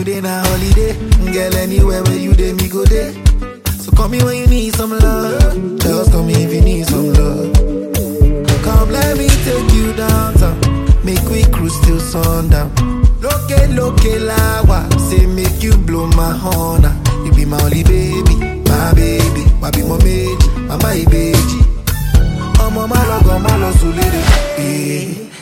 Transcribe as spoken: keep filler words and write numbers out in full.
today na holiday. Girl, anywhere where you dey, me go there. So call me when you need some love. Just call me if you need some love. Come, let me take you downtown. Make we cruise till sundown. Loke, loke, lawa. Say make you blow my horn. You be my only baby, my baby. Wabi mo meji, my my baby. Omo ma lo go ma lo sulere. Eh.